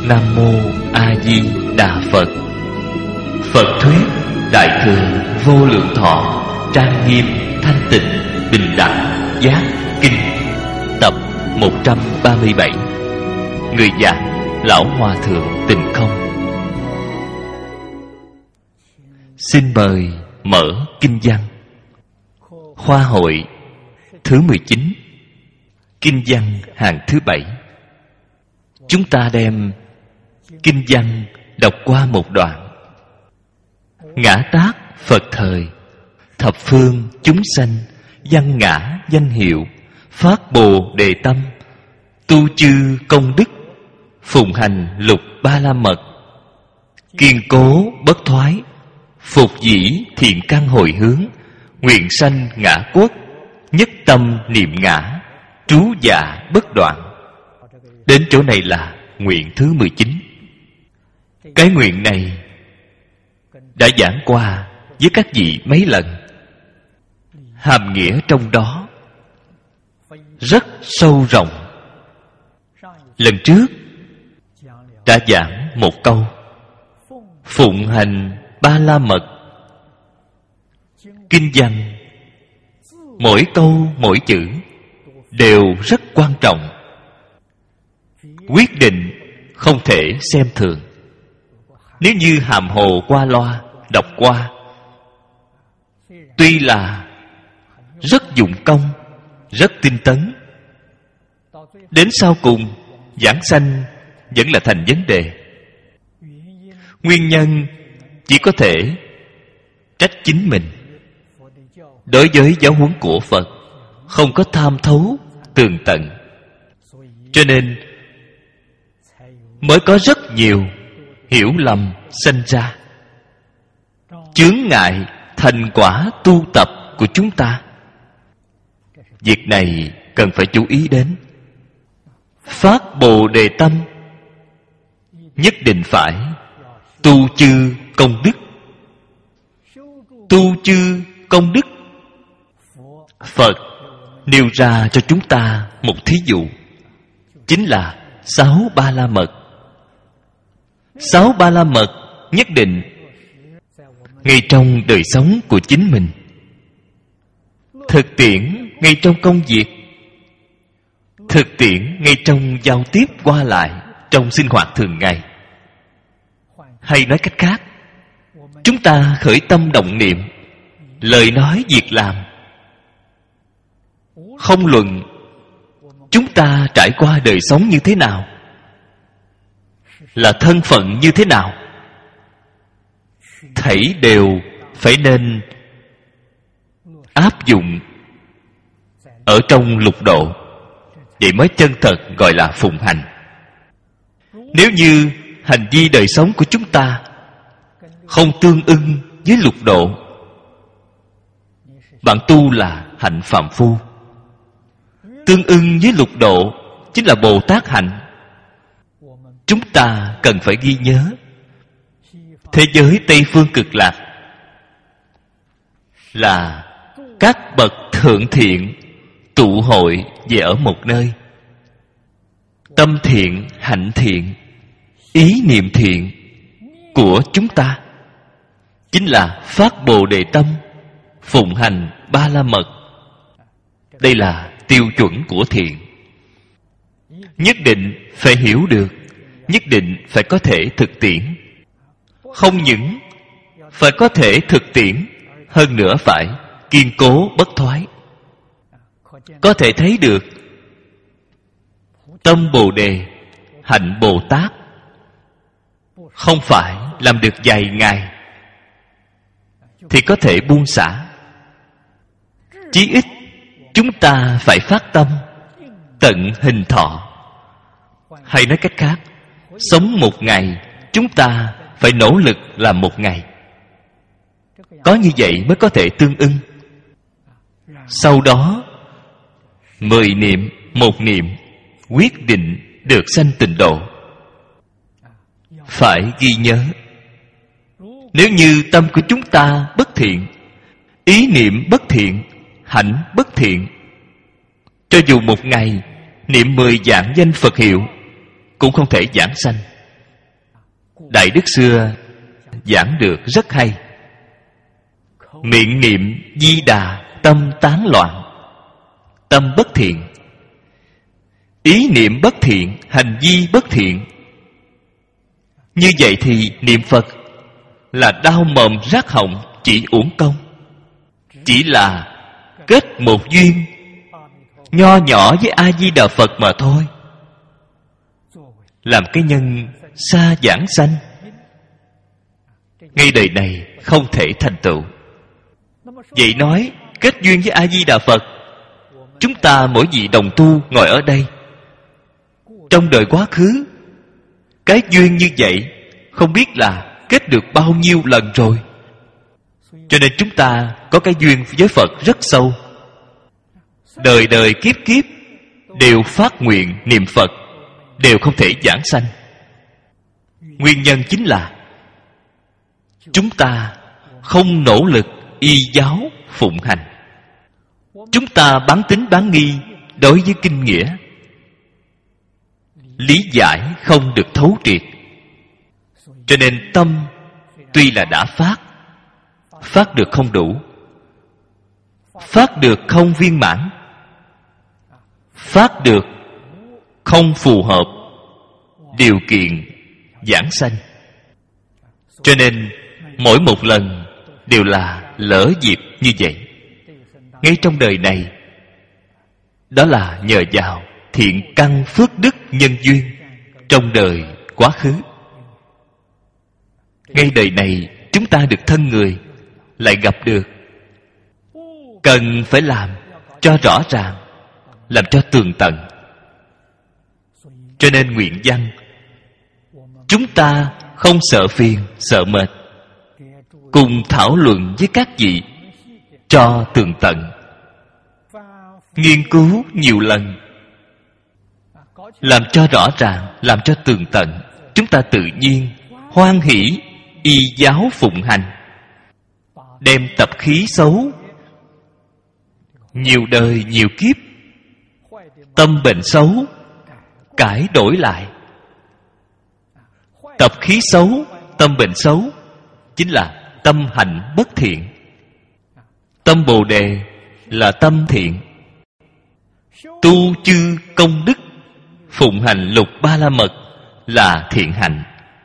Nam Mô A Di Đà Phật. Phật thuyết Đại thừa vô lượng thọ trang nghiêm thanh tịnh bình đẳng giác kinh, tập 137. Người giảng Lão Hòa Thượng Tịnh Không. Xin mời mở kinh văn. Khoa hội thứ 19, kinh văn hàng thứ 7. Chúng ta đem kinh văn đọc qua một đoạn. Ngã tác Phật thời, thập phương chúng sanh, văn ngã danh hiệu, phát bồ đề tâm, tu chư công đức, phụng hành lục ba la mật, kiên cố bất thoái, phục dĩ thiện căn hồi hướng, nguyện sanh ngã quốc, nhất tâm niệm ngã, trú dạ bất đoạn. Đến chỗ này là nguyện thứ 19. Cái nguyện này đã giảng qua với các vị mấy lần. Hàm nghĩa trong đó rất sâu rộng. Lần trước đã giảng một câu: phụng hành ba la mật. Kinh văn mỗi câu mỗi chữ đều rất quan trọng, quyết định không thể xem thường. Nếu như hàm hồ qua loa đọc qua, tuy là rất dụng công, rất tinh tấn, đến sau cùng giảng sanh vẫn là thành vấn đề. Nguyên nhân chỉ có thể trách chính mình. Đối với giáo huấn của Phật không có tham thấu tường tận, cho nên mới có rất nhiều hiểu lầm sinh ra, chướng ngại thành quả tu tập của chúng ta. Việc này cần phải chú ý đến. Phát bồ đề tâm nhất định phải tu chư công đức. Tu chư công đức, Phật nêu ra cho chúng ta một thí dụ, chính là 6 ba la mật. 6 ba la mật nhất định ngay trong đời sống của chính mình, thực tiễn ngay trong công việc, thực tiễn ngay trong giao tiếp qua lại trong sinh hoạt thường ngày. Hay nói cách khác, chúng ta khởi tâm động niệm, lời nói việc làm, không luận chúng ta trải qua đời sống như thế nào, là thân phận như thế nào, thảy đều phải nên áp dụng ở trong lục độ, vậy mới chân thật gọi là phụng hành. Nếu như hành vi đời sống của chúng ta không tương ưng với lục độ, bạn tu là hạnh phàm phu. Tương ưng với lục độ chính là Bồ Tát hạnh. Chúng ta cần phải ghi nhớ, thế giới Tây Phương Cực Lạc là các bậc thượng thiện tụ hội về ở một nơi. Tâm thiện, hạnh thiện, ý niệm thiện của chúng ta chính là phát bồ đề tâm, phụng hành ba la mật. Đây là tiêu chuẩn của thiện. Nhất định phải hiểu được, nhất định phải có thể thực tiễn. Không những phải có thể thực tiễn, hơn nữa phải kiên cố bất thoái. Có thể thấy được tâm Bồ Đề, hạnh Bồ Tát không phải làm được vài ngày thì có thể buông xả. Chí ít chúng ta phải phát tâm tận hình thọ. Hay nói cách khác, sống một ngày chúng ta phải nỗ lực làm một ngày. Có như vậy mới có thể tương ưng. Sau đó 10 niệm, 1 niệm quyết định được sanh tịnh độ. Phải ghi nhớ, nếu như tâm của chúng ta bất thiện, ý niệm bất thiện, hạnh bất thiện, cho dù một ngày niệm 10 vạn danh Phật hiệu cũng không thể giảng sanh. Đại Đức xưa giảng được rất hay. Miệng niệm Di Đà, tâm tán loạn. Tâm bất thiện, ý niệm bất thiện, hành vi bất thiện. Như vậy thì niệm Phật là đau mồm rát họng, chỉ uổng công. Chỉ là kết một duyên nho nhỏ với A Di Đà Phật mà thôi, làm cái nhân xa giảng sanh, ngay đời này không thể thành tựu. Vậy nói kết duyên với A Di Đà Phật, chúng ta mỗi vị đồng tu ngồi ở đây, trong đời quá khứ cái duyên như vậy không biết là kết được bao nhiêu lần rồi. Cho nên chúng ta có cái duyên với Phật rất sâu. Đời đời kiếp kiếp đều phát nguyện niệm Phật, đều không thể giảng sanh. Nguyên nhân chính là chúng ta không nỗ lực y giáo phụng hành. Chúng ta bán tín bán nghi đối với kinh nghĩa, lý giải không được thấu triệt. Cho nên tâm tuy là đã phát được không đủ, phát được không viên mãn, phát được không phù hợp điều kiện giảng sanh. Cho nên mỗi một lần đều là lỡ dịp như vậy. Ngay trong đời này, đó là nhờ vào thiện căn phước đức nhân duyên trong đời quá khứ. Ngay đời này chúng ta được thân người, lại gặp được, cần phải làm cho rõ ràng, làm cho tường tận. Cho nên nguyện văn, chúng ta không sợ phiền, sợ mệt, cùng thảo luận với các vị cho tường tận, nghiên cứu nhiều lần, làm cho rõ ràng, làm cho tường tận. Chúng ta tự nhiên hoan hỷ y giáo phụng hành, đem tập khí xấu nhiều đời nhiều kiếp, tâm bệnh xấu cải đổi lại. Tập khí xấu, tâm bệnh xấu chính là tâm hạnh bất thiện. Tâm Bồ Đề là tâm thiện. Tu chư công đức, phụng hành lục ba la mật là thiện hạnh.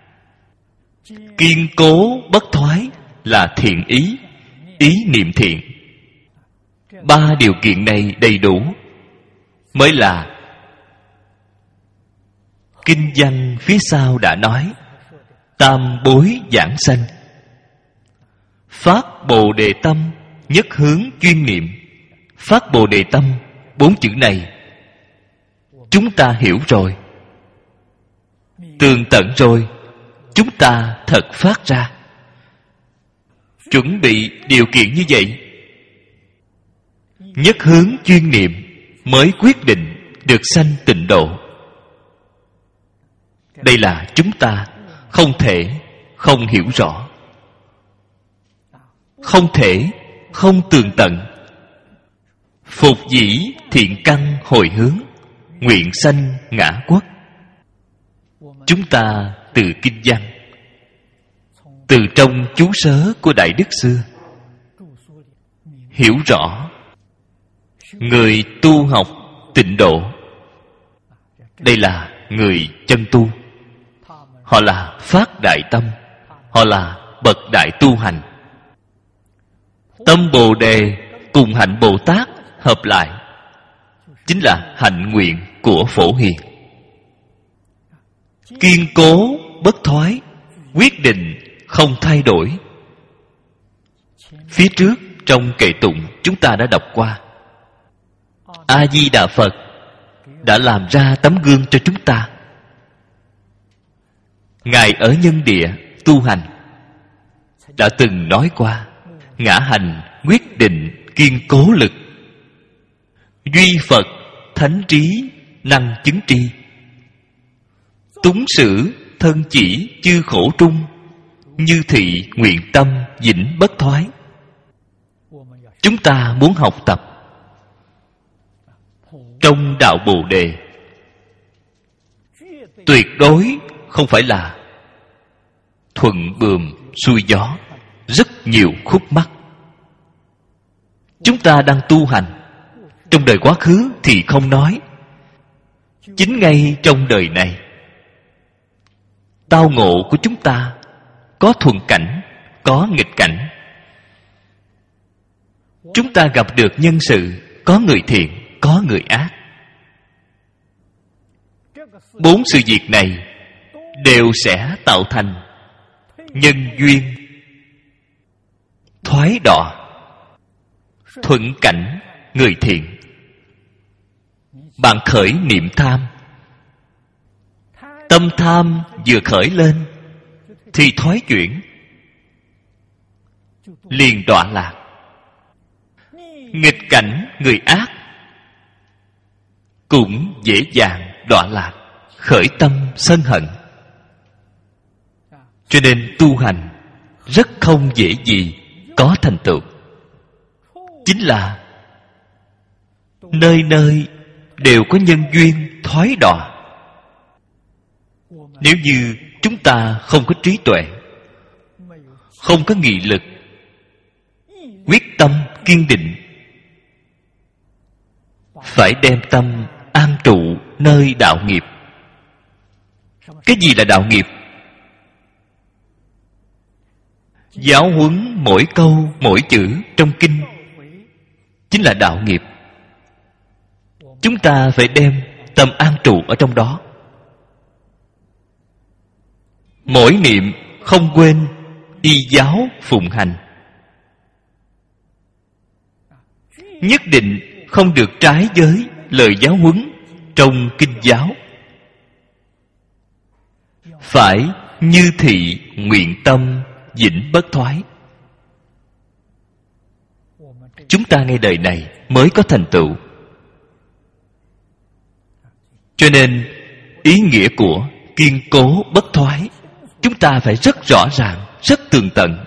Kiên cố bất thoái là thiện ý, ý niệm thiện. Ba điều kiện này đầy đủ mới là kinh văn phía sau đã nói tam bối giảng sanh. Phát Bồ Đề tâm, nhất hướng chuyên niệm. Phát Bồ Đề tâm, 4 chữ này chúng ta hiểu rồi, tường tận rồi. Chúng ta thật phát ra, chuẩn bị điều kiện như vậy, nhất hướng chuyên niệm mới quyết định được sanh tịnh độ. Đây là chúng ta không thể không hiểu rõ, không thể không tường tận. Phục dĩ thiện căn hồi hướng, nguyện sanh ngã quốc. Chúng ta từ kinh văn, từ trong chú sớ của Đại Đức xưa hiểu rõ người tu học tịnh độ, đây là người chân tu. Họ là phát đại tâm, họ là bậc đại tu hành. Tâm Bồ Đề cùng hạnh Bồ Tát hợp lại chính là hạnh nguyện của Phổ Hiền. Kiên cố bất thoái, quyết định không thay đổi. Phía trước trong kệ tụng chúng ta đã đọc qua, A Di Đà Phật đã làm ra tấm gương cho chúng ta. Ngài ở nhân địa tu hành đã từng nói qua, ngã hành quyết định kiên cố lực, duy Phật thánh trí năng chứng tri, túng sử thân chỉ chư khổ trung, như thị nguyện tâm vĩnh bất thoái. Chúng ta muốn học tập trong đạo Bồ Đề, tuyệt đối không phải là thuận buồm xuôi gió, rất nhiều khúc mắc. Chúng ta đang tu hành. Trong đời quá khứ thì không nói, chính ngay trong đời này, tao ngộ của chúng ta có thuận cảnh, có nghịch cảnh. Chúng ta gặp được nhân sự, có người thiện, có người ác. Bốn sự việc này đều sẽ tạo thành nhân duyên thoái đọa. Thuận cảnh người thiện, bạn khởi niệm tham, tâm tham vừa khởi lên thì thoái chuyển, liền đọa lạc. Nghịch cảnh người ác cũng dễ dàng đọa lạc, khởi tâm sân hận. Cho nên tu hành rất không dễ gì có thành tựu. Chính là nơi nơi đều có nhân duyên thoái đọa. Nếu như chúng ta không có trí tuệ, không có nghị lực, quyết tâm kiên định, phải đem tâm an trụ nơi đạo nghiệp. Cái gì là đạo nghiệp? Giáo huấn mỗi câu mỗi chữ trong kinh chính là đạo nghiệp. Chúng ta phải đem tâm an trụ ở trong đó. Mỗi niệm không quên y giáo phụng hành, nhất định không được trái với lời giáo huấn trong kinh giáo. Phải như thị nguyện tâm vĩnh bất thoái. Chúng ta ngay đời này mới có thành tựu. Cho nên ý nghĩa của kiên cố bất thoái chúng ta phải rất rõ ràng, rất tường tận.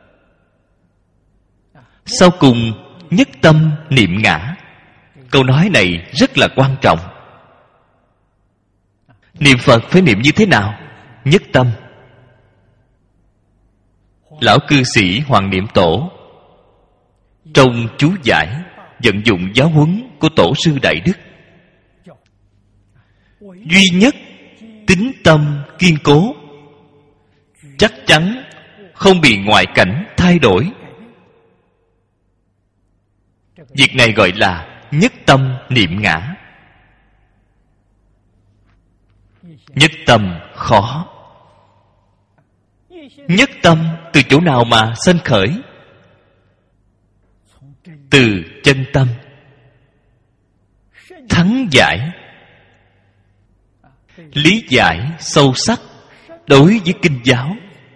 Sau cùng nhất tâm niệm ngã. Câu nói này rất là quan trọng. Niệm Phật phải niệm như thế nào? Nhất tâm. Lão cư sĩ Hoàng Niệm Tổ trong chú giải vận dụng giáo huấn của Tổ sư Đại Đức. Duy nhất tín tâm kiên cố, chắc chắn không bị ngoại cảnh thay đổi. Việc này gọi là nhất tâm niệm ngã. Nhất tâm khó. Nhất tâm từ chỗ nào mà sanh khởi? Từ chân tâm. Thắng giải, lý giải sâu sắc đối với kinh giáo,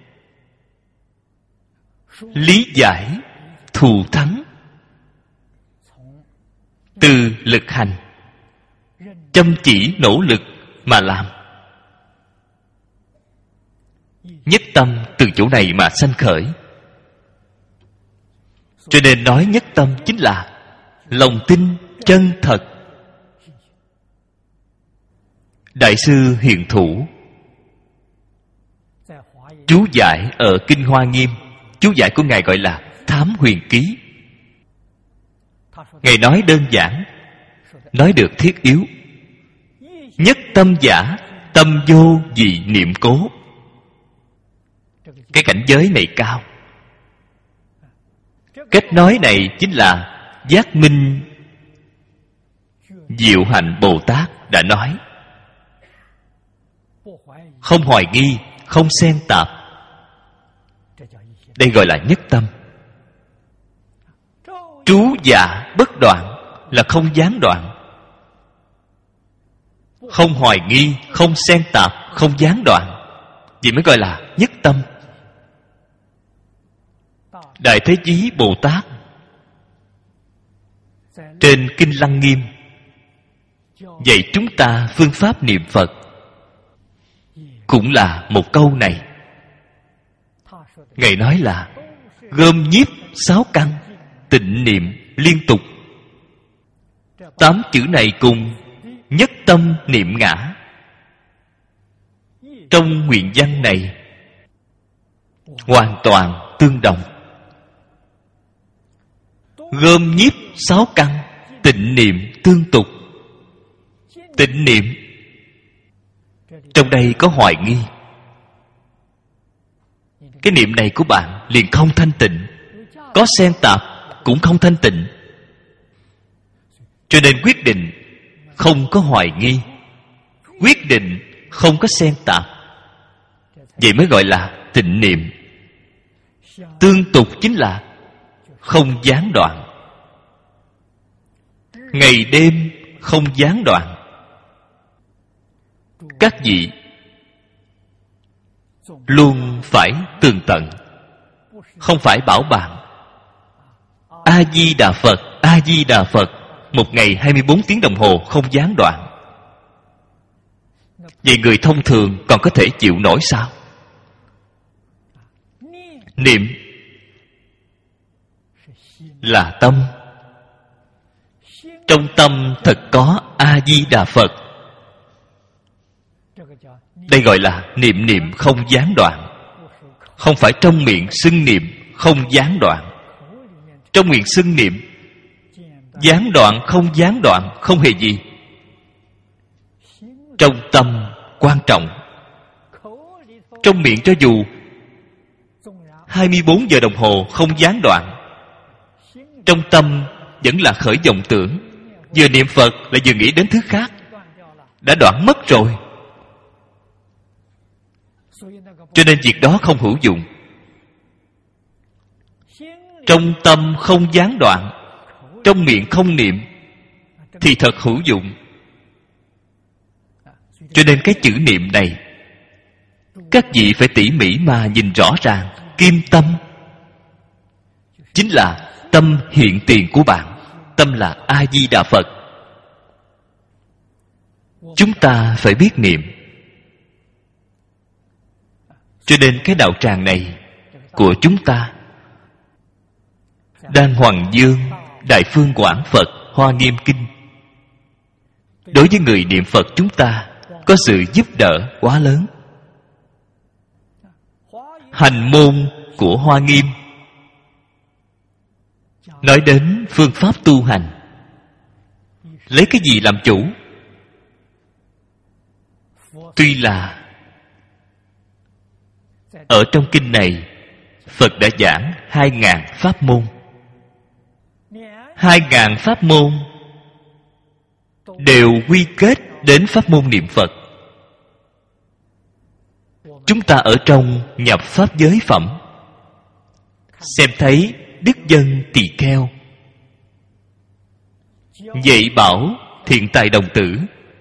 lý giải thù thắng từ lực hành, chăm chỉ nỗ lực mà làm. Nhất tâm từ chỗ này mà sanh khởi. Cho nên nói nhất tâm chính là lòng tin chân thật. Đại sư Hiền Thủ chú giải ở Kinh Hoa Nghiêm, chú giải của Ngài gọi là Thám Huyền Ký. Ngài nói đơn giản, nói được thiết yếu. Nhất tâm giả, tâm vô vì niệm cố. Cái cảnh giới này cao. Cách nói này chính là Giác Minh Diệu Hạnh Bồ Tát đã nói. Không hoài nghi, không xen tạp. Đây gọi là nhất tâm. Trú dạ bất đoạn là không gián đoạn. Không hoài nghi, không xen tạp, không gián đoạn, vậy mới gọi là nhất tâm. Đại Thế Chí Bồ Tát trên Kinh Lăng Nghiêm dạy chúng ta phương pháp niệm Phật cũng là một câu này. Ngài nói là gom nhiếp 6 căn, tịnh niệm liên tục. 8 chữ này cùng nhất tâm niệm ngã. Trong nguyện văn này hoàn toàn tương đồng. Gom nhiếp 6 căn, tịnh niệm tương tục. Tịnh niệm trong đây có hoài nghi. Cái niệm này của bạn liền không thanh tịnh, có xen tạp cũng không thanh tịnh. Cho nên quyết định không có hoài nghi, quyết định không có xen tạp, vậy mới gọi là tịnh niệm. Tương tục chính là không gián đoạn, ngày đêm không gián đoạn. Các vị luôn phải tường tận, không phải bảo bạn. A Di Đà Phật, A Di Đà Phật, một ngày 24 tiếng đồng hồ không gián đoạn. Vậy người thông thường còn có thể chịu nổi sao? Niệm là tâm. Trong tâm thật có A Di Đà Phật. Đây gọi là niệm niệm không gián đoạn. Không phải trong miệng xưng niệm không gián đoạn. Trong miệng xưng niệm gián đoạn không gián đoạn không hề gì. Trong tâm quan trọng. Trong miệng cho dù 24 giờ đồng hồ không gián đoạn, trong tâm vẫn là khởi vọng tưởng. Vừa niệm Phật lại vừa nghĩ đến thứ khác, đã đoạn mất rồi. Cho nên việc đó không hữu dụng. Trong tâm không gián đoạn, trong miệng không niệm thì thật hữu dụng. Cho nên cái chữ niệm này các vị phải tỉ mỉ mà nhìn rõ ràng. Kim tâm chính là tâm hiện tiền của bạn. Tâm là A Di Đà Phật. Chúng ta phải biết niệm. Cho nên cái đạo tràng này của chúng ta, Đan Hoàng Dương Đại Phương Quảng Phật Hoa Nghiêm Kinh, đối với người niệm Phật chúng ta có sự giúp đỡ quá lớn. Hành môn của Hoa Nghiêm nói đến phương pháp tu hành. Lấy cái gì làm chủ? Tuy là ở trong kinh này Phật đã giảng 2.000 pháp môn. 2.000 pháp môn đều quy kết đến pháp môn niệm Phật. Chúng ta ở trong nhập pháp giới phẩm xem thấy Đức Dân Tỳ Kheo dạy bảo Thiện Tài Đồng Tử.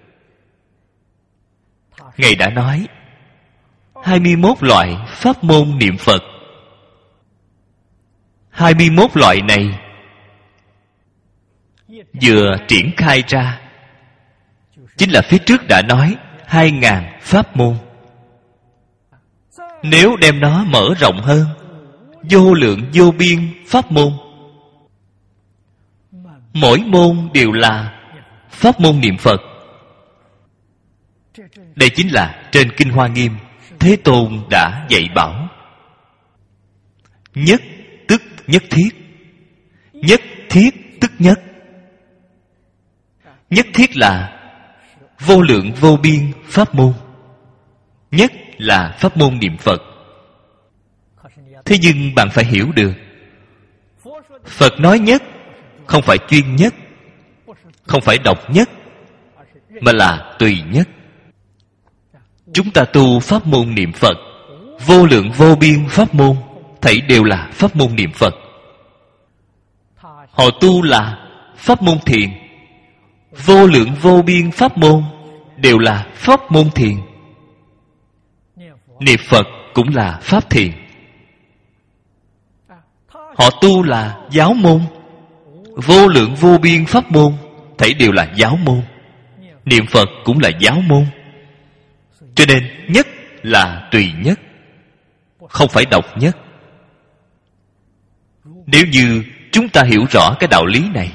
Ngài đã nói 21 loại pháp môn niệm Phật. 21 loại này vừa triển khai ra chính là phía trước đã nói 2.000 pháp môn. Nếu đem nó mở rộng hơn, vô lượng vô biên pháp môn, mỗi môn đều là pháp môn niệm Phật. Đây chính là trên Kinh Hoa Nghiêm Thế Tôn đã dạy bảo. Nhất tức nhất thiết, nhất thiết tức nhất. Nhất thiết là vô lượng vô biên pháp môn. Nhất là pháp môn niệm Phật. Thế nhưng bạn phải hiểu được, Phật nói nhất không phải chuyên nhất, không phải độc nhất, mà là tùy nhất. Chúng ta tu pháp môn niệm Phật, vô lượng vô biên pháp môn, thảy đều là pháp môn niệm Phật. Họ tu là pháp môn thiền, vô lượng vô biên pháp môn đều là pháp môn thiền. Niệm Phật cũng là pháp thiền. Họ tu là giáo môn, vô lượng vô biên pháp môn, thảy đều là giáo môn. Niệm Phật cũng là giáo môn. Cho nên nhất là tùy nhất, không phải độc nhất. Nếu như chúng ta hiểu rõ cái đạo lý này,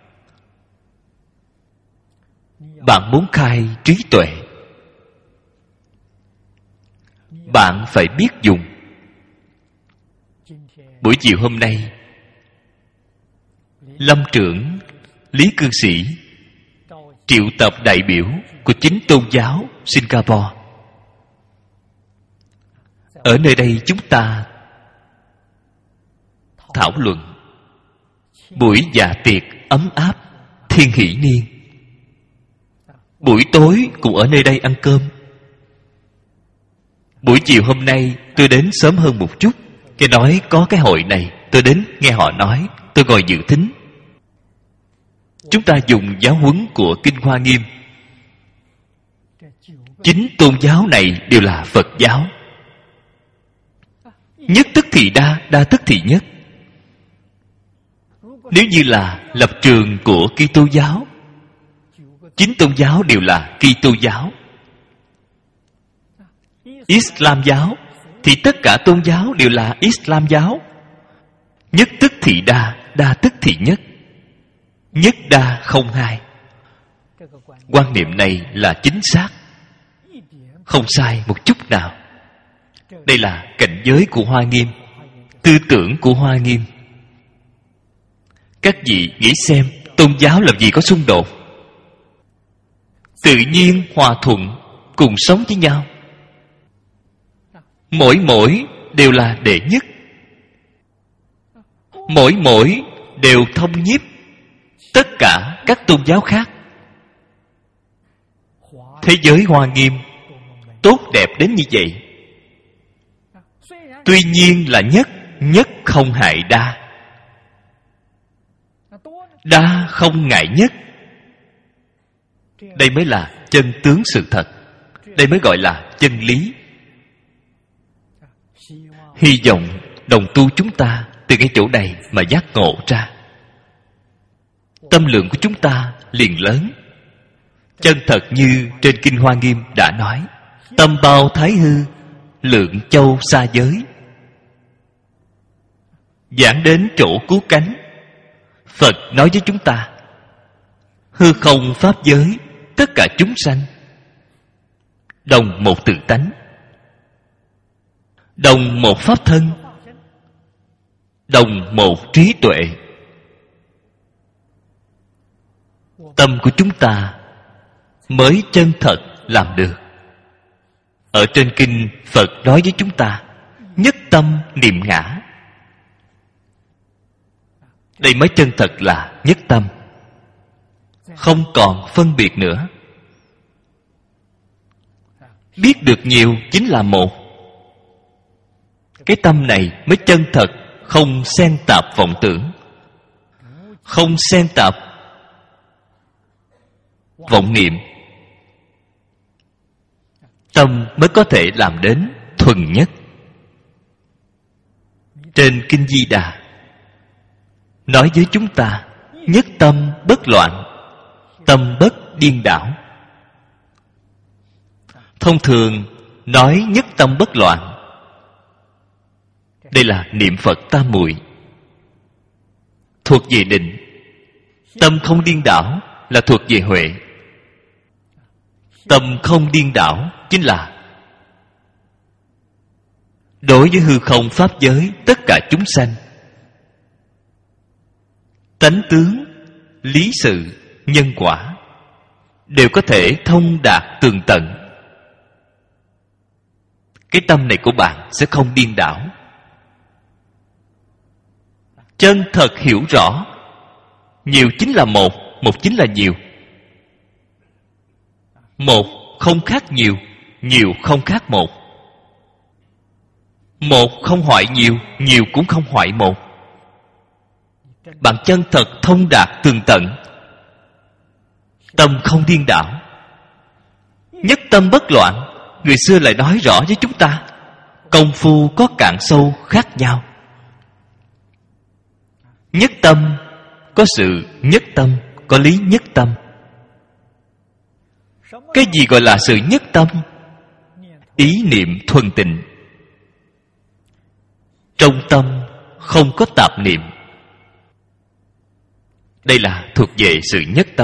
bạn muốn khai trí tuệ, bạn phải biết dùng. Buổi chiều hôm nay, Lâm trưởng Lý Cư Sĩ triệu tập đại biểu của 9 tôn giáo Singapore. Ở nơi đây chúng ta thảo luận buổi dạ tiệc ấm áp Thiên Hỷ Niên. Buổi tối cũng ở nơi đây ăn cơm. Buổi chiều hôm nay tôi đến sớm hơn một chút. Nghe nói có cái hội này, tôi đến nghe họ nói, tôi ngồi dự thính. Chúng ta dùng giáo huấn của Kinh Hoa Nghiêm. 9 tôn giáo này đều là Phật giáo. Nhất tức thì đa, đa tức thì nhất. Nếu như là lập trường của Kitô giáo, 9 tôn giáo đều là Kitô giáo. Islam giáo thì tất cả tôn giáo đều là Islam giáo. Nhất tức thì đa, đa tức thì nhất. Nhất đa không hai. Quan niệm này là chính xác, không sai một chút nào. Đây là cảnh giới của Hoa Nghiêm, tư tưởng của Hoa Nghiêm. Các vị nghĩ xem, tôn giáo làm gì có xung đột, tự nhiên hòa thuận cùng sống với nhau. Mỗi đều là đệ nhất, mỗi đều thông nhiếp tất cả các tôn giáo khác. Thế giới Hoa Nghiêm tốt đẹp đến như vậy. Tuy nhiên là nhất, nhất không hại đa, đa không ngại nhất. Đây mới là chân tướng sự thật. Đây mới gọi là chân lý. Hy vọng đồng tu chúng ta từ cái chỗ này mà giác ngộ ra. Tâm lượng của chúng ta liền lớn. Chân thật như trên Kinh Hoa Nghiêm đã nói, tâm bao thái hư, lượng châu xa giới. Giảng đến chỗ cứu cánh, Phật nói với chúng ta, hư không pháp giới, tất cả chúng sanh đồng một tự tánh, đồng một pháp thân, đồng một trí tuệ. Tâm của chúng ta mới chân thật làm được. Ở trên kinh Phật nói với chúng ta, nhất tâm niệm ngã. Đây mới chân thật là nhất tâm, không còn phân biệt nữa. Biết được nhiều chính là một. Cái tâm này mới chân thật, không xen tạp vọng tưởng, không xen tạp vọng niệm. Tâm mới có thể làm đến thuần nhất. Trên Kinh Di Đà nói với chúng ta, nhất tâm bất loạn, tâm bất điên đảo. Thông thường nói nhất tâm bất loạn, đây là niệm Phật tam muội, thuộc về định. Tâm không điên đảo là thuộc về huệ. Tâm không điên đảo chính là đối với hư không pháp giới, tất cả chúng sanh, tánh tướng, lý sự, nhân quả đều có thể thông đạt tường tận. Cái tâm này của bạn sẽ không điên đảo. Chân thật hiểu rõ, nhiều chính là một, một chính là nhiều. Một không khác nhiều, nhiều không khác một. Một không hoại nhiều, nhiều cũng không hoại một. Bạn chân thật thông đạt tường tận, tâm không điên đảo, nhất tâm bất loạn. Người xưa lại nói rõ với chúng ta, công phu có cạn sâu khác nhau. Nhất tâm có sự nhất tâm, có lý nhất tâm. Cái gì gọi là sự nhất tâm? Ý niệm thuần tịnh, trong tâm không có tạp niệm. Đây là thuộc về sự nhất tâm.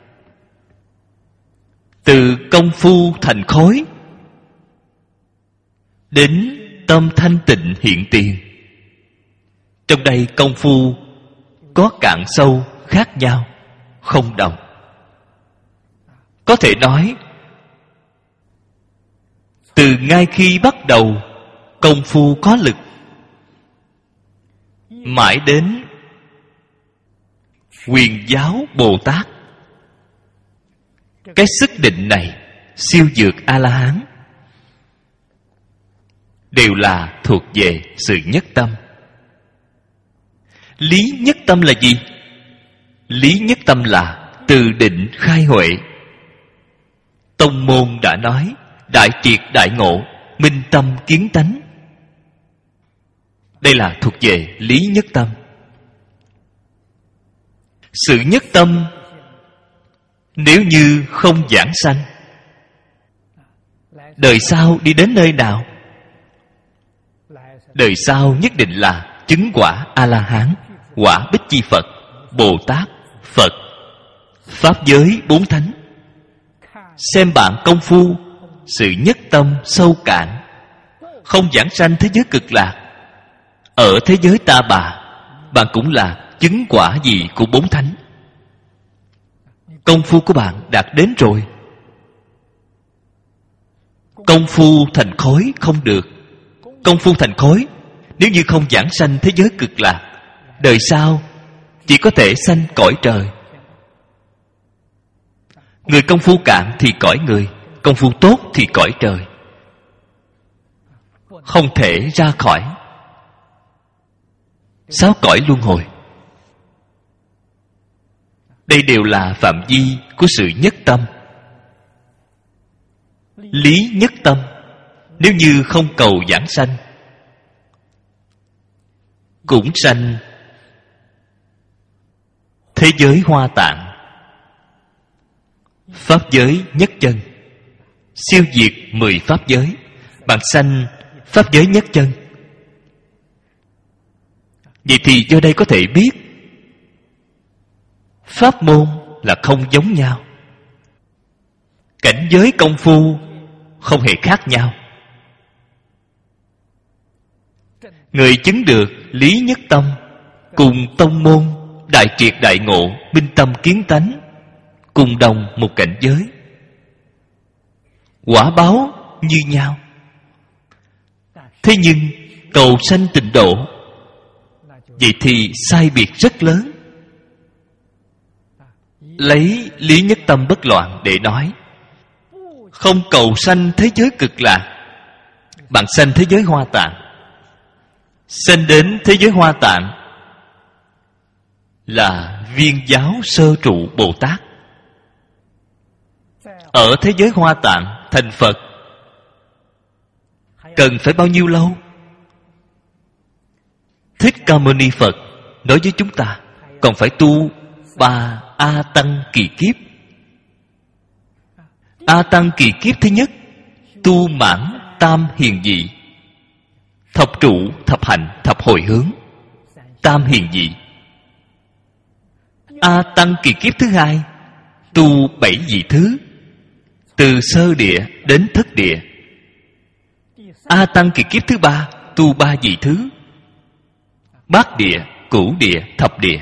Từ công phu thành khối đến tâm thanh tịnh hiện tiền, Trong đây công phu có cạn sâu khác nhau, không đồng. Có thể nói từ ngay khi bắt đầu công phu có lực, mãi đến Quyền Giáo Bồ Tát, cái sức định này siêu vượt A-la-hán, đều là thuộc về sự nhất tâm. Lý nhất tâm là gì? Lý nhất tâm là từ định khai huệ. Tông môn đã nói đại triệt đại ngộ, minh tâm kiến tánh. Đây là thuộc về lý nhất tâm. Sự nhất tâm nếu như không giảng sanh, đời sau đi đến nơi nào? Đời sau nhất định là chứng quả A-la-hán, quả Bích Chi Phật, Bồ Tát, Phật, Pháp giới bốn thánh. Xem bạn công phu, sự nhất tâm sâu cạn, không giảng sanh thế giới cực lạc. Ở thế giới ta bà, bạn cũng là chứng quả gì của bốn thánh. Công phu của bạn đạt đến rồi. Công phu thành khối không được. Công phu thành khối, nếu như không giảng sanh thế giới cực lạc, đời sau chỉ có thể sanh cõi trời. Người công phu cạn thì cõi người, công phu tốt thì cõi trời, không thể ra khỏi 6 cõi luân hồi. Đây đều là phạm vi của sự nhất tâm. Lý nhất tâm, nếu như không cầu giảng sanh, cũng sanh thế giới Hoa Tạng, Pháp giới nhất chân, siêu diệt 10 Pháp giới. Bạn sanh Pháp giới nhất chân. Vậy thì do đây có thể biết pháp môn là không giống nhau, cảnh giới công phu không hề khác nhau. Người chứng được lý nhất tâm cùng tông môn đại triệt đại ngộ, minh tâm kiến tánh, cùng đồng một cảnh giới, quả báo như nhau. Thế nhưng cầu sanh tịnh độ, vậy thì sai biệt rất lớn. Lấy lý nhất tâm bất loạn để nói, không cầu sanh thế giới cực lạc, bạn sanh thế giới Hoa Tạng. Sanh đến thế giới Hoa Tạng là Viên Giáo Sơ Trụ Bồ Tát. Ở thế giới Hoa Tạng thành Phật cần phải bao nhiêu lâu? Thích Ca Mâu Ni Phật nói với chúng ta còn phải tu 3 A Tăng kỳ kiếp. A Tăng kỳ kiếp thứ nhất, tu mãn tam hiền vị, thập trụ, thập hạnh, thập hồi hướng, tam hiền vị. A Tăng kỳ kiếp thứ hai, tu 7 vị thứ, từ sơ địa đến thất địa. A Tăng kỳ kiếp thứ ba, tu 3 vị thứ, bát địa, cửu địa, thập địa.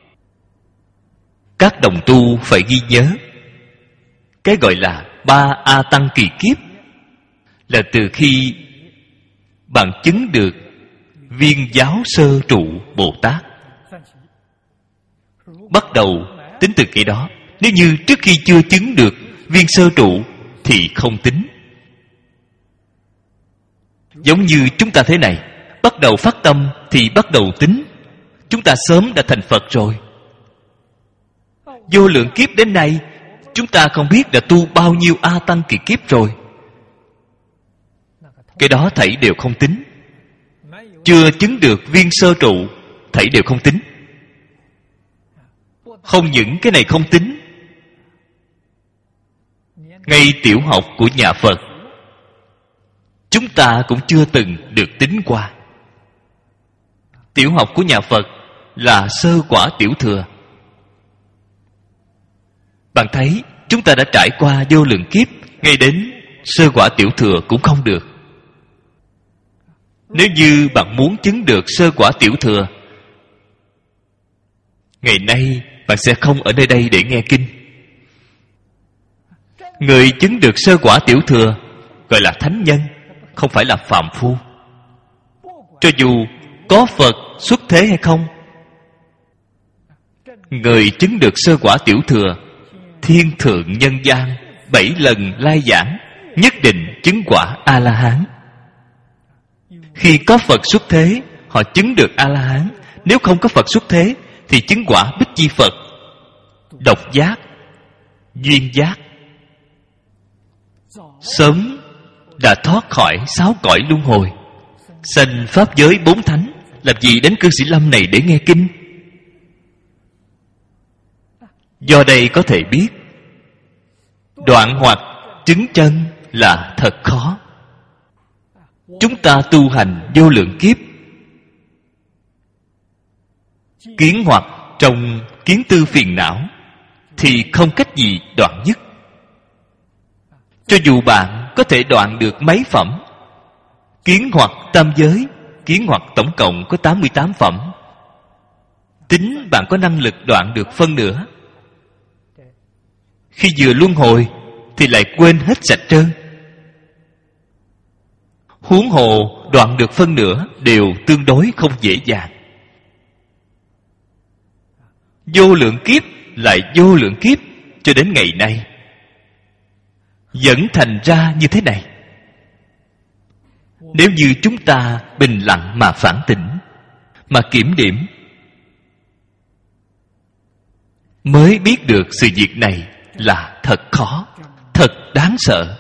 Các đồng tu phải ghi nhớ, cái gọi là 3 A Tăng kỳ kiếp là từ khi bạn chứng được Viên Giáo Sơ Trụ Bồ Tát, bắt đầu tính từ cái đó. Nếu như trước khi chưa chứng được viên sơ trụ thì không tính. Giống như chúng ta thế này, bắt đầu phát tâm thì bắt đầu tính. Chúng ta sớm đã thành Phật rồi. Vô lượng kiếp đến nay, chúng ta không biết đã tu bao nhiêu A Tăng kỳ kiếp rồi. Cái đó thảy đều không tính. Chưa chứng được viên sơ trụ, thảy đều không tính. Không những cái này không tính, ngay tiểu học của nhà Phật chúng ta cũng chưa từng được tính qua. Tiểu học của nhà Phật là sơ quả tiểu thừa. Bạn thấy chúng ta đã trải qua vô lượng kiếp, ngay đến sơ quả tiểu thừa cũng không được. Nếu như bạn muốn chứng được sơ quả tiểu thừa, Ngày nay bạn sẽ không ở nơi đây để nghe kinh. Người chứng được sơ quả tiểu thừa gọi là thánh nhân, không phải là phàm phu. Cho dù có Phật xuất thế hay không, người chứng được sơ quả tiểu thừa, thiên thượng nhân gian 7 lần lai giảng, nhất định chứng quả A-la-hán. Khi có Phật xuất thế, họ chứng được A-la-hán. Nếu không có Phật xuất thế thì chứng quả Bích Chi Phật, độc giác, duyên giác. Sớm đã thoát khỏi 6 cõi luân hồi, sanh pháp giới 4 thánh. Làm gì đến cư sĩ Lâm này để nghe kinh? Do đây có thể biết đoạn hoặc chứng chân là thật khó. Chúng ta tu hành vô lượng kiếp, kiến hoặc trong kiến tư phiền não thì không cách gì đoạn dứt. Cho dù bạn có thể đoạn được mấy phẩm kiến hoặc tam giới, kiến hoặc tổng cộng có 88 phẩm, tính bạn có năng lực đoạn được phân nửa, khi vừa luân hồi thì lại quên hết sạch trơn. Huống hồ đoạn được phân nửa đều tương đối không dễ dàng. Vô lượng kiếp lại vô lượng kiếp cho đến ngày nay vẫn thành ra như thế này. Nếu như chúng ta bình lặng mà phản tỉnh, mà kiểm điểm, mới biết được sự việc này là thật khó, thật đáng sợ.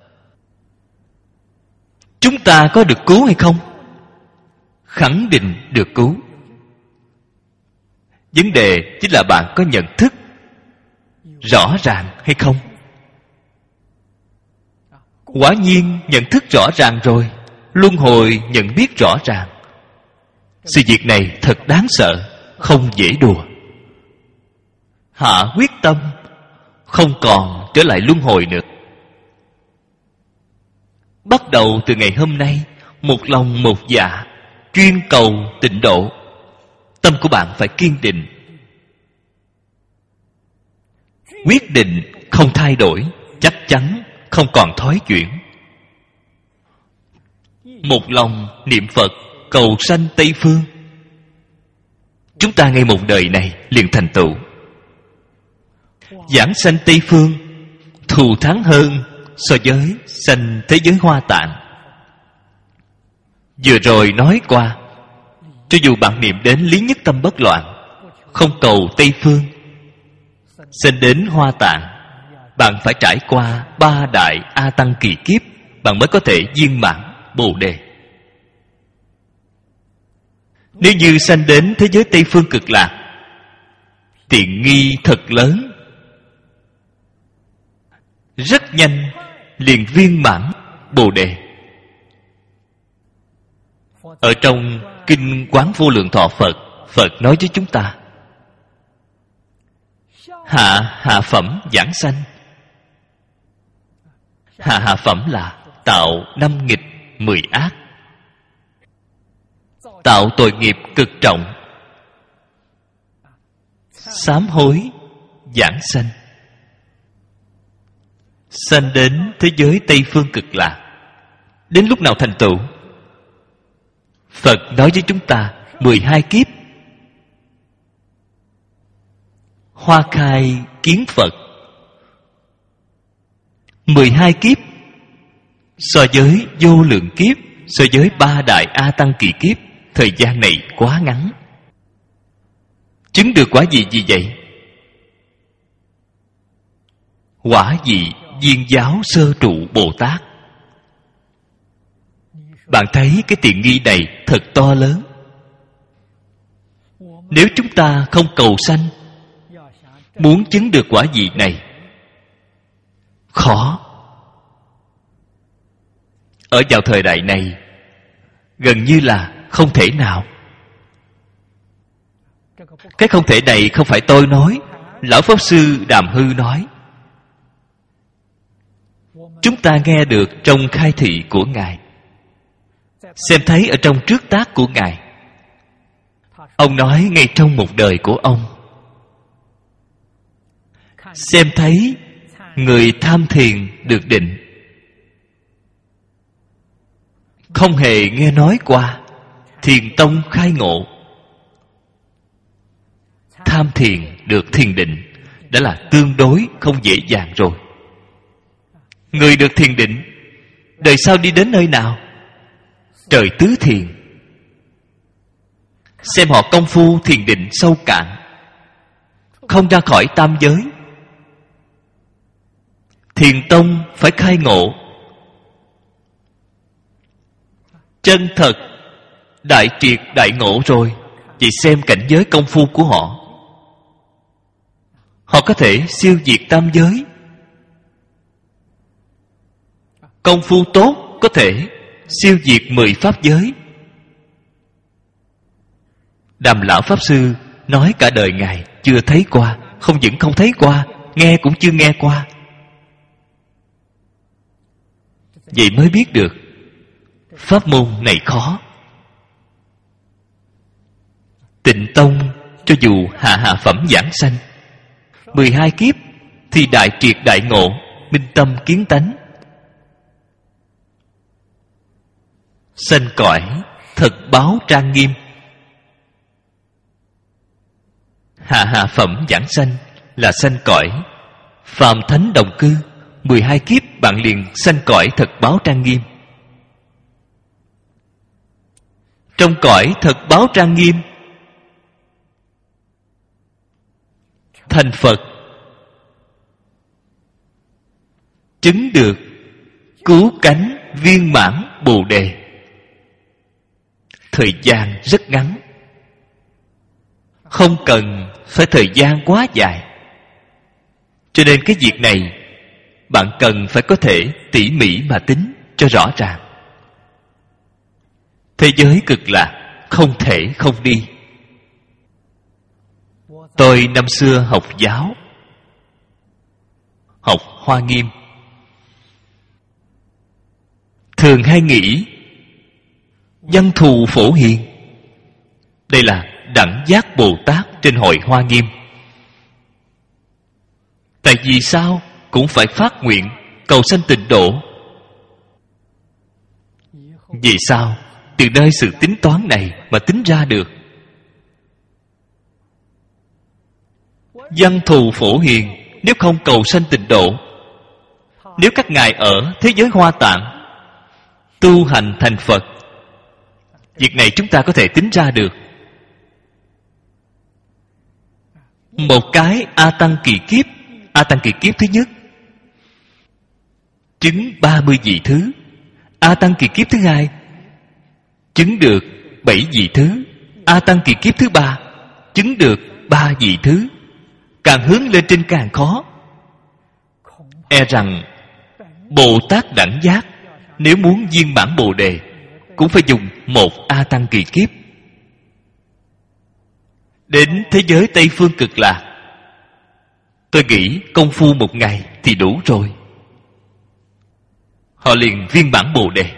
Chúng ta có được cứu hay không? Khẳng định được cứu. Vấn đề chính là bạn có nhận thức rõ ràng hay không? Quả nhiên nhận thức rõ ràng rồi, luân hồi nhận biết rõ ràng. Sự việc này thật đáng sợ, không dễ đùa. Hạ quyết tâm, không còn trở lại luân hồi nữa. Bắt đầu từ ngày hôm nay, một lòng một dạ, chuyên cầu tịnh độ. Tâm của bạn phải kiên định, quyết định không thay đổi, chắc chắn không còn thói chuyển. Một lòng niệm Phật, cầu sanh Tây Phương. Chúng ta ngay một đời này liền thành tựu. Giảng sanh Tây Phương thù thắng hơn so với sanh thế giới Hoa Tạng. Vừa rồi nói qua, cho dù bạn niệm đến lý nhất tâm bất loạn, không cầu Tây Phương, sanh đến Hoa Tạng, bạn phải trải qua 3 đại A Tăng kỳ kiếp, bạn mới có thể viên mãn Bồ Đề. Nếu như sanh đến thế giới Tây Phương Cực Lạc, tiện nghi thật lớn, rất nhanh liền viên mãn Bồ Đề. Ở trong Kinh Quán Vô Lượng Thọ Phật, Phật nói với chúng ta: hạ phẩm giảng sanh. Hạ phẩm là tạo 5 nghịch 10 ác, tạo tội nghiệp cực trọng, sám hối giảng sanh, sanh đến thế giới Tây Phương Cực Lạc. Đến lúc nào thành tựu? Phật nói với chúng ta 12 kiếp. Hoa khai kiến Phật, 12 kiếp so với vô lượng kiếp, so với 3 đại A Tăng kỳ kiếp, thời gian này quá ngắn. Chứng được quả gì gì vậy? Quả vị Viên Giáo Sơ Trụ Bồ Tát. Bạn thấy cái tiện nghi này thật to lớn. Nếu chúng ta không cầu sanh, muốn chứng được quả vị này khó. Ở vào thời đại này gần như là không thể nào. Cái không thể này không phải tôi nói, Lão Pháp Sư Đàm Hư nói. Chúng ta nghe được trong khai thị của Ngài, xem thấy ở trong trước tác của Ngài. Ông nói ngay trong một đời của ông xem thấy người tham thiền được định, không hề nghe nói qua thiền tông khai ngộ. Tham thiền được thiền định đã là tương đối không dễ dàng rồi. Người được thiền định đời sau đi đến nơi nào? Trời tứ thiền. Xem họ công phu thiền định sâu cạn, không ra khỏi tam giới. Thiền tông phải khai ngộ, chân thật đại triệt đại ngộ rồi. Vậy xem cảnh giới công phu của họ, họ có thể siêu diệt tam giới. Công phu tốt có thể siêu diệt 10 pháp giới. Đàm lão pháp sư nói cả đời ngài chưa thấy qua, không những không thấy qua, nghe cũng chưa nghe qua. Vậy mới biết được pháp môn này khó. Tịnh tông cho dù hạ phẩm giảng sanh 12 kiếp thì đại triệt đại ngộ, minh tâm kiến tánh, sanh cõi thật báo trang nghiêm. Hạ phẩm giảng sanh là sanh cõi phàm thánh đồng cư. 12 kiếp bạn liền sanh cõi thật báo trang nghiêm. Trong cõi thật báo trang nghiêm, thành Phật, chứng được cứu cánh viên mãn Bồ Đề. Thời gian rất ngắn, không cần phải thời gian quá dài. Cho nên cái việc này bạn cần phải có thể tỉ mỉ mà tính cho rõ ràng. Thế giới cực lạc không thể không đi. Tôi năm xưa học giáo, học Hoa Nghiêm, thường hay nghĩ văn thù phổ hiền. Đây là đẳng giác Bồ Tát trên hội Hoa Nghiêm. Tại vì sao cũng phải phát nguyện cầu sanh tịnh độ. Vì sao? Từ nơi sự tính toán này mà tính ra được. Văn thù phổ hiền, nếu không cầu sanh tịnh độ, nếu các ngài ở thế giới Hoa Tạng tu hành thành Phật, việc này chúng ta có thể tính ra được. Một cái A Tăng kỳ kiếp. A Tăng kỳ kiếp thứ nhất chứng 30 vị thứ. A Tăng kỳ kiếp thứ hai chứng được 7 vị thứ. A Tăng kỳ kiếp thứ ba chứng được 3 vị thứ. Càng hướng lên trên càng khó. E rằng Bồ Tát đẳng giác nếu muốn viên mãn Bồ Đề cũng phải dùng một A Tăng kỳ kiếp. Đến thế giới Tây Phương Cực Lạc, tôi nghĩ công phu một ngày thì đủ rồi. Họ liền viên mãn Bồ Đề.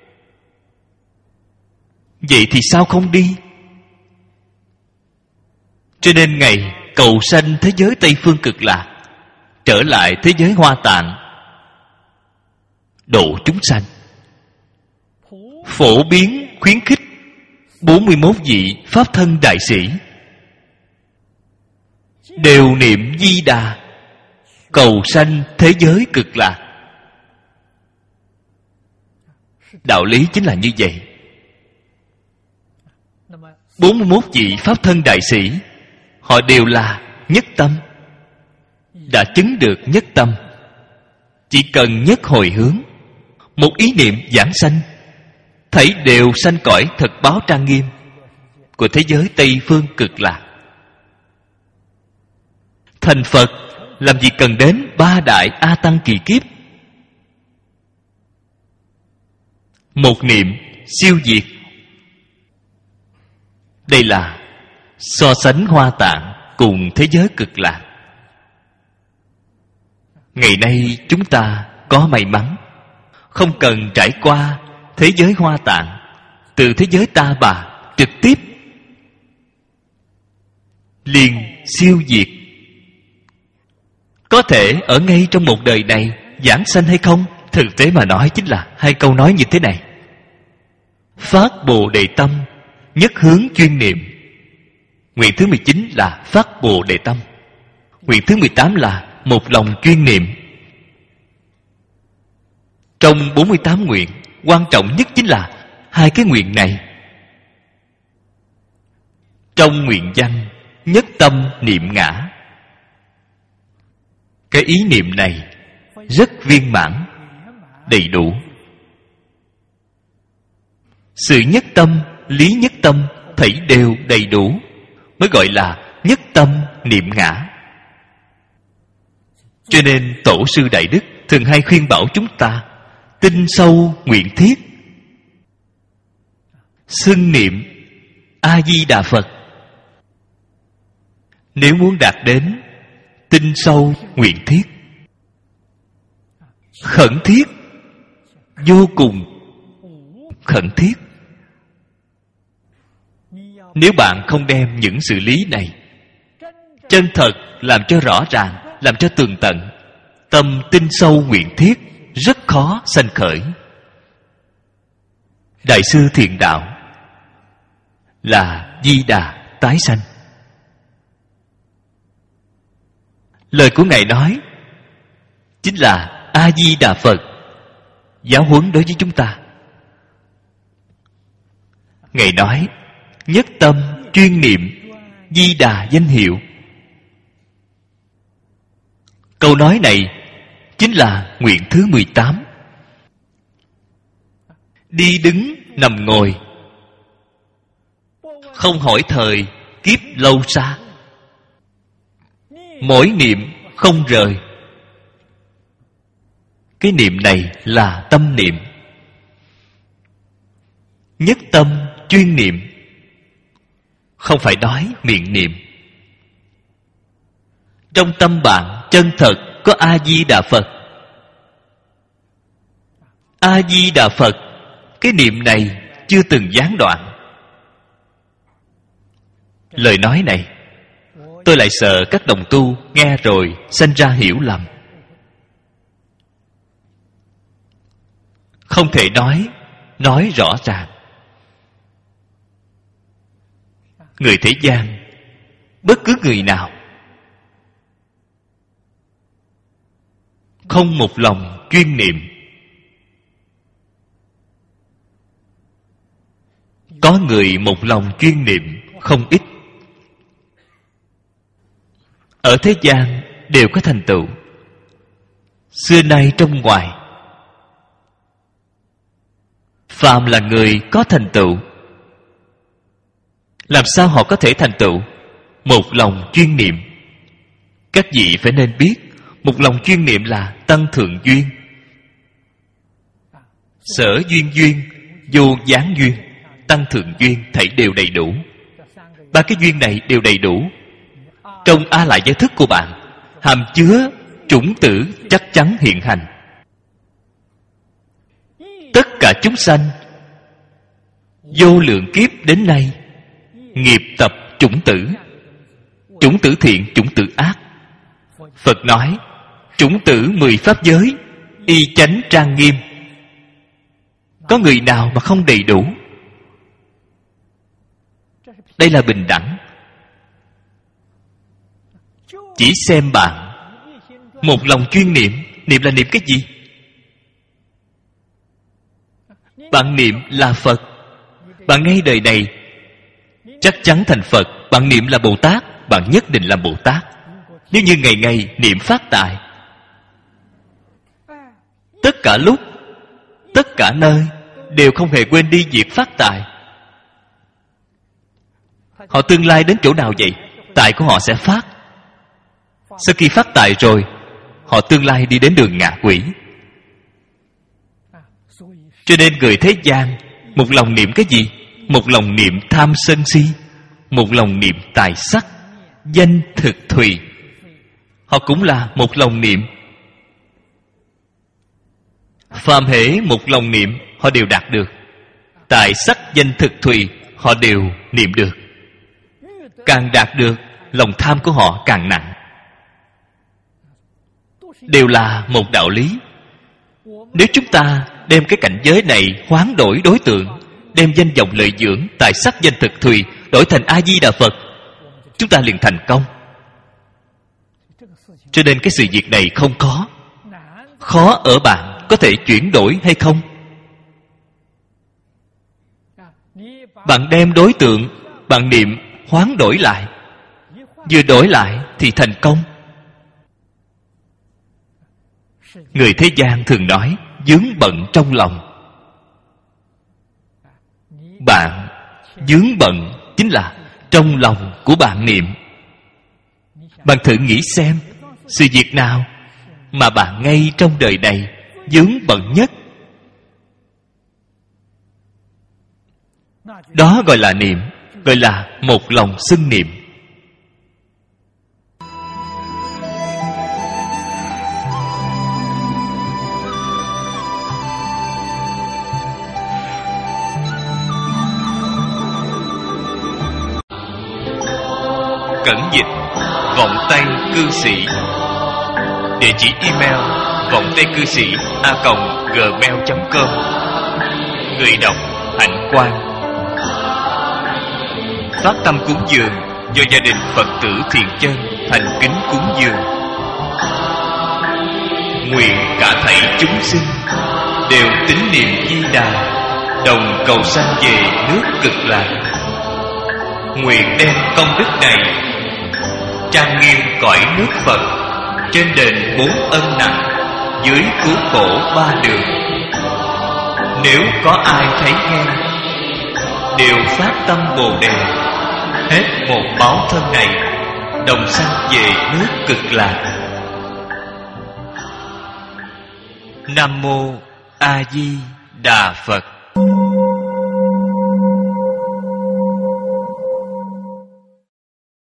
Vậy thì sao không đi? Cho nên ngày cầu sanh thế giới Tây Phương Cực Lạc, trở lại thế giới Hoa Tạng, độ chúng sanh, phổ biến khuyến khích 41 vị Pháp thân đại sĩ đều niệm Di Đà, cầu sanh thế giới Cực Lạc. Đạo lý chính là như vậy. 41 vị Pháp thân đại sĩ, họ đều là nhất tâm, đã chứng được nhất tâm. Chỉ cần nhất hồi hướng, một ý niệm giảng sanh, thảy đều sanh cõi thật báo trang nghiêm của thế giới Tây Phương Cực Lạc. Thành Phật làm gì cần đến 3 đại A Tăng kỳ kiếp. Một niệm siêu diệt. Đây là so sánh Hoa Tạng cùng thế giới Cực Lạc. Ngày nay chúng ta có may mắn, không cần trải qua thế giới Hoa Tạng, từ thế giới Ta Bà trực tiếp liền siêu diệt có thể ở ngay trong một đời này giảng sanh hay không? Thực tế mà nói chính là hai câu nói như thế này: phát Bồ Đề tâm, nhất hướng chuyên niệm. Nguyện thứ 19 là phát Bồ Đề tâm. Nguyện thứ 18 là một lòng chuyên niệm. Trong 48 nguyện, quan trọng nhất chính là hai cái nguyện này. Trong nguyện văn nhất tâm niệm ngã, cái ý niệm này rất viên mãn, đầy đủ. Sự nhất tâm, lý nhất tâm thảy đều đầy đủ, mới gọi là nhất tâm niệm ngã. Cho nên Tổ sư Đại Đức thường hay khuyên bảo chúng ta tinh sâu nguyện thiết, xưng niệm A Di Đà Phật. Nếu muốn đạt đến tinh sâu nguyện thiết, khẩn thiết, vô cùng khẩn thiết, nếu bạn không đem những sự lý này chân thật làm cho rõ ràng, làm cho tường tận, tâm tinh sâu nguyện thiết rất khó sanh khởi. Đại sư Thiện Đạo là Di Đà tái sanh. Lời của Ngài nói chính là A Di Đà Phật giáo huấn đối với chúng ta. Ngài nói nhất tâm chuyên niệm Di Đà danh hiệu. Câu nói này chính là nguyện thứ 18. Đi đứng nằm ngồi, không hỏi thời kiếp lâu xa, mỗi niệm không rời. Cái niệm này là tâm niệm. Nhất tâm chuyên niệm, không phải nói miệng niệm. Trong tâm bạn chân thật có A Di Đà Phật. A Di Đà Phật, cái niệm này chưa từng gián đoạn. Lời nói này tôi lại sợ các đồng tu nghe rồi sanh ra hiểu lầm. Không thể nói rõ ràng. Người thế gian, bất cứ người nào không một lòng chuyên niệm, có người một lòng chuyên niệm không ít. Ở thế gian đều có thành tựu, xưa nay trong ngoài. Phàm là người có thành tựu, làm sao họ có thể thành tựu? Một lòng chuyên niệm. Các vị phải nên biết, một lòng chuyên niệm là tăng thượng duyên. Sở duyên duyên, vô gián duyên, tăng thượng duyên thảy đều đầy đủ. Ba cái duyên này đều đầy đủ. Trong A Lại Gia Thức của bạn hàm chứa chủng tử chắc chắn hiện hành. Tất cả chúng sanh vô lượng kiếp đến nay nghiệp tập chủng tử, chủng tử thiện, chủng tử ác. Phật nói chủng tử 10 pháp giới y chánh trang nghiêm. Có người nào mà không đầy đủ? Đây là bình đẳng. Chỉ xem bạn một lòng chuyên niệm. Niệm là niệm cái gì? Bạn niệm là Phật. Bạn ngay đời này chắc chắn thành Phật. Bạn niệm là Bồ Tát, bạn nhất định là Bồ Tát. Nếu như ngày ngày niệm phát tài, tất cả lúc, tất cả nơi đều không hề quên đi việc phát tài, họ tương lai đến chỗ nào vậy? Tài của họ sẽ phát. Sau khi phát tài rồi, họ tương lai đi đến đường ngạ quỷ. Cho nên người thế gian một lòng niệm cái gì? Một lòng niệm tham sân si, một lòng niệm tài sắc, danh thực thùy. Họ cũng là một lòng niệm. Phàm hễ một lòng niệm, họ đều đạt được. Tài sắc danh thực thùy, họ đều niệm được. Càng đạt được, lòng tham của họ càng nặng. đều là một đạo lý. Nếu chúng ta đem cái cảnh giới này hoán đổi đối tượng, đem danh vọng lợi dưỡng, tài sắc danh thực thùy đổi thành A Di Đà Phật, chúng ta liền thành công. Cho nên cái sự việc này không khó. Khó ở bạn có thể chuyển đổi hay không. Bạn đem đối tượng, bạn niệm hoán đổi lại, vừa đổi lại thì thành công. Người thế gian thường nói vướng bận trong lòng. Bạn vướng bận chính là trong lòng của bạn niệm. Bạn thử nghĩ xem, sự việc nào mà bạn ngay trong đời này vướng bận nhất? Đó gọi là niệm, gọi là một lòng xưng niệm. Cẩn dịch vọng tây cư sĩ. Địa chỉ email vọng tây cư sĩ @gmail.com. Người đọc Hạnh Quang. Phát tâm cúng dường do gia đình Phật tử Thiện Chân thành kính cúng dường. Nguyện cả thảy chúng sinh đều tín niệm Di Đà, đồng cầu sanh về nước Cực Lạc. Nguyện đem công đức này trang nghiêm cõi nước Phật, trên đền 4 ân nặng, dưới cứu khổ 3 đường. Nếu có ai thấy nghe, đều phát tâm Bồ Đề, hết một báo thân này, đồng sanh về nước Cực Lạc. Nam mô A Di Đà Phật.